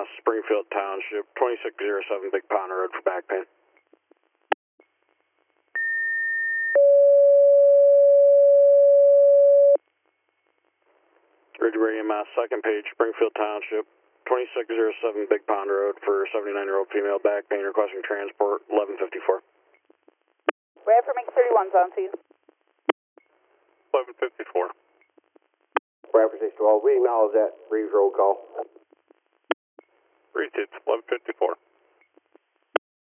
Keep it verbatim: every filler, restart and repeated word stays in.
Mass, Springfield Township, twenty-six oh seven Big Pond Road for back pain. Ridge Radio Mass, second page, Springfield Township, twenty-six oh seven Big Pond Road for seventy-nine-year-old female back pain requesting transport, eleven fifty-four. Brad for Mix thirty-one's on scene. eleven fifty-four. Brad for six twelve, we acknowledge that. Brief roll call. Reach it's eleven fifty-four.